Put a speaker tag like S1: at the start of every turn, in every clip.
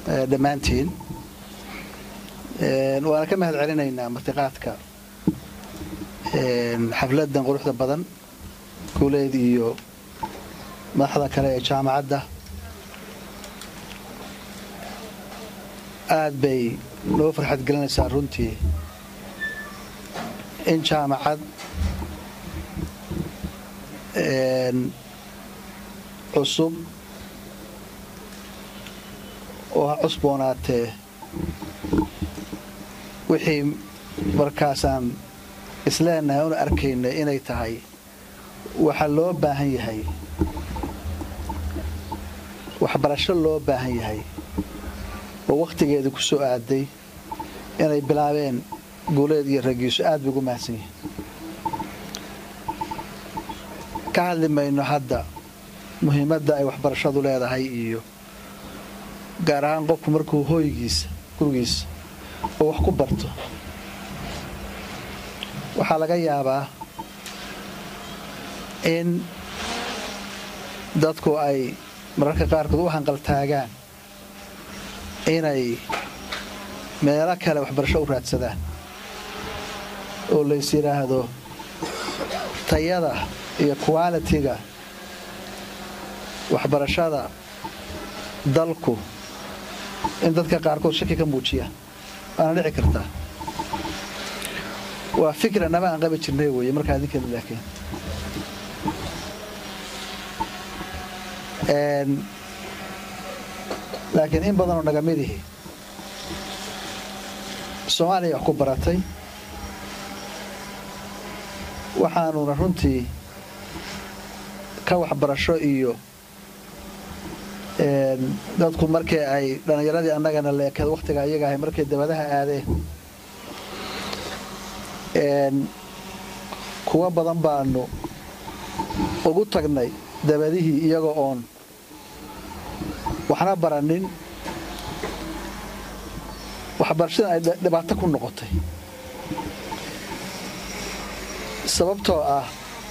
S1: dhammaantiin waana ka mahad celinaynaa martiqaadka xafladan quruxda badan kuleed iyo madaxda kale ee jaamacadda aad bay noo farxad gelinaysaa runtii in jaamacad cusub oo ha cusboonaatee wixii markaasaan isleenahay una arkayna inay tahay waxa loo baahan yahay waxbarasho loo baahan yahay oo waqtigeeda ku soo aaday inay bilaabeen guuleed iyo ragiisu aad bay ugu mahadsan yihiin ka hadli mayno hadda muhiimadda ay waxbarashadu leedahay iyo gaar ahaan qofku markuu hooygiisa gurigiisa oo wax ku barto waxaa laga yaabaa in dadku ay mararka qaarkood u hanqaltaagaan inay meelo kale waxbarasho u raadsadaan oo lays yidhaahdo tayada iyo quality-ga waxbarashada dalku in dadka qaarkood shaki ka muujiyaan waana dhici kartaa waa fikir annaba aan qabi jirnay weeye markaa idinkeeda laakiin in badanoo naga midihi soomaaliya wax ku baratay waxaanuna runtii ka waxbarasho iyo dadku markii ay dhallinyaradii annagana leekeed wakhtiga iyaga ahay markay dabadaha aadeen kuwa badan baanu ugu tagnay dabadihii iyaga oon waxna baranin waxbarashada ay dhibaato ku noqotay sababtoo ah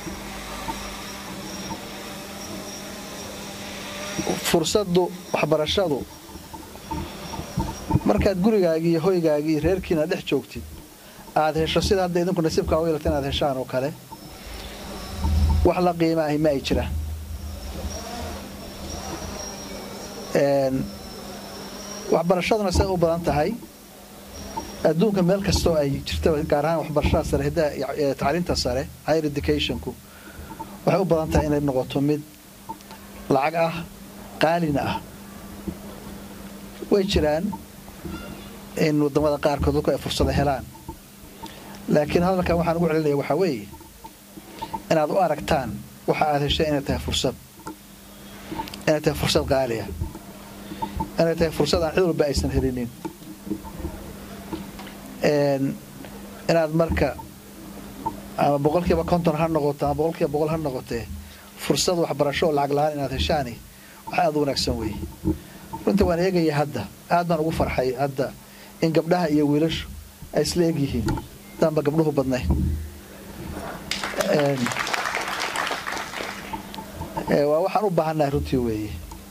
S1: fursaddu waxbarashadu markaad gurigaagii iyo hoygaagii iyo reerkiina dhex joogtid aad hesho sida hadda idinku nasiibkaa u yeelata inaad heshaan oo kale wax la qiima ahi ma ay jiraan waxbarashaduna say u badan tahay adduunka meel kastoo ay jirta gaar ahaan waxbarashada sare tacliinta sare higher educationku waxay u badan tahay inay noqoto mid lacag ah qaalina ah way jiraan in waddamada qaarkood dadku ay fursada helaan laakiin hadalkan waxaan ugu celinaya waxaa weeye inaad u aragtaan waxa aad heshay inay tahay fursad qaaliya inay tahay fursad aan cid walba aysan helinin inaad marka ama boqolkiiba 50 ha noqoto ama boqolkiiba 100 ha noqotee fursad waxbarasho oo lacag la'aan inaad heshaani waxa aad u wanaagsan weeye runtii waan eegaya hadda aad baan ugu farxay hadda in gabdhaha iyo wiilashu ay isla eg yihiin tanba gabdhuhu badnay waa waxaan u baahanahay runtii weeye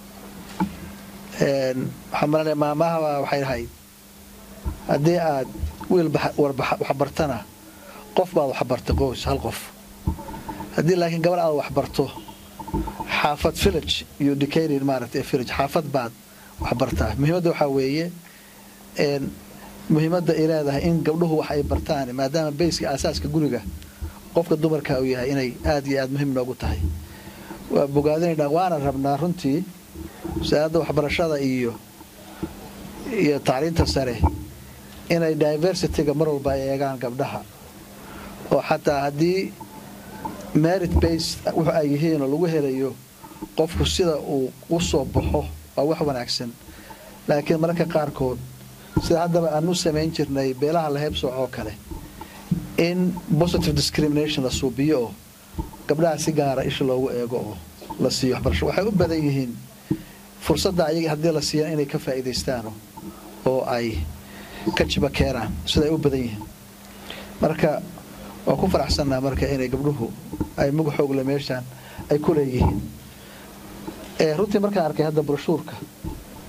S1: waxaan maranaya maamaha waxay lahayd haddii aad wiil waxbartana qof baad waxbartay qoys hal qof haddii laakiin gabar aad waxbarto xaafad village iyo decaying maaragtay village xaafad baad waxbartaa muhiimadda waxaa weeye muhiimadda ay leedahay in gabdhuhu wax ay bartaan maadaama bayska asaaska guriga qofka dumarka uu yahay inay aad iyo aad muhiim noogu tahay waa bogaadinaynaa waana rabnaa runtii wasaaradda waxbarashada iyo tacliinta sare inay diversity-ga mar walba ay eegaan gabdhaha oo xataa haddii merit based waxa ay yihiin oo lagu helayo qofku sida uu u soo baxo waa wax wanaagsan laakiin mararka qaarkood sida haddaba aan u samayn jirnay beelaha la heebsooco oo kale in positive discrimination la suubiyo oo gabdhaha si gaara isha loogu eego oo la siiyo waxbarasho waxay u badan yihiin fursadda ayaga haddii la siiyo inay ka faa'iidaystaan oo ay ka jiba keenaan sida ay u badan yihiin marka waa ku faraxsannaa marka inay gabdhuhu ay magaxoog la meeshaan ay ku leeyihiin runtii markaan arkay hadda broshuurka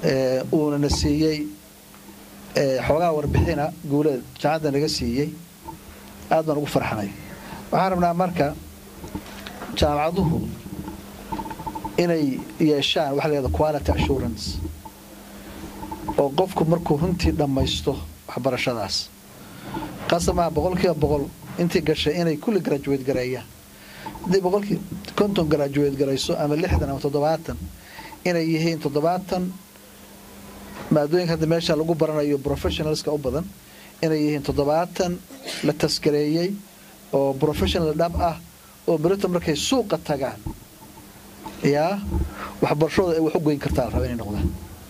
S1: uuna na siiyey xoogaa warbixina guuleed jaamacadda naga siiyey aad baan ugu farxanay waxaan rabnaa marka jaamacaduhu inay yeeshaan waxa la yiraahdo quality assurance oo qofku markuu runtii dhamaysto waxbarashadaas qasama 100% intii gashay inay kulli graduate gareeyaan hadii 100% graduate gareyso ama 60 ama 70 inay yihiin 70 maadooyinka hadda meesha lagu baranayo professionalska u badan inay yihiin 70 la taskareeyay oo professional dhab ah oo barata markay suuqa tagaan waxbarashada ay wax u goyn kartaa raba inay noqdaan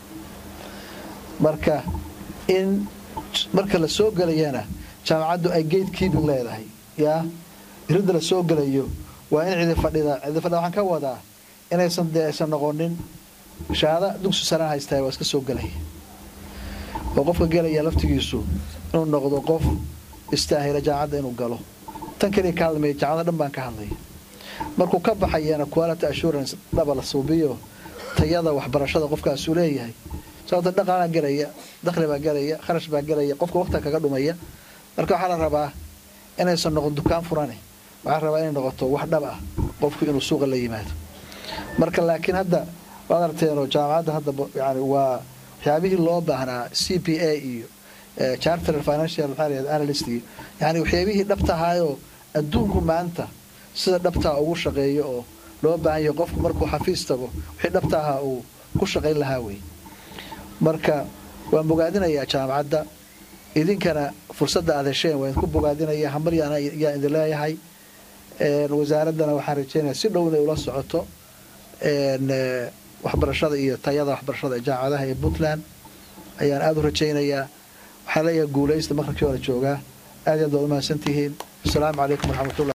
S1: marka in marka la soo galayana jaamacaddu ay gatekeeping leedahay irinda la soo galayo waa in cid fadhida waxaan ka wadaa inaysan deesan noqonin shahaada dugsi sare haystay waa iska soo galay oo qofka galaya laftigiisu inuu noqdo qof istaahila jaamacadda inuu galo tan kaliya ka hadlay jaamacadda dhan baan ka hadlay markuu ka baxayana quality assurance double suubiyo tayada waxbarashada qofkaas uu leeyahay sababta dhaqaalaha galaya dakhli baa galaya kharash baa galaya qofka waqti kaga dhumaya marka waxa la rabaa inaysan noqon dukaan furane waxa rabaa inay noqoto wax dhab ah qofku inuu suuqa la yimaado marka laakiin hadda waad aragteen jaamacadda hadda yani waa waxyaabihii loo baahnaa CPA iyo chartered financial analyst yani waxyaabihii dhabta ahaayo adduunku maanta sida dhabta ugu shaqeeyo oo loo baahan yahay qofku markuu xafiis tago wixii dhabta ah uu ku shaqeyn lahaa way marka waan bogaadinayaa jaamacadda idinkana fursadda aad hesheen waan ku bogaadinayaa hamar yaa idin leeyahay wasaaradana waxaan rajeynayaa si dhow inay ula socoto waxbarashada iyo tayada waxbarashada jaamacadaha ee Puntland ayaan aad u rajeynayaa waxaan leeyahay guuleysta maqribkii wada joogaa aad iyo aad u mahadsantihiin assalaamu calaykum warahmatullahi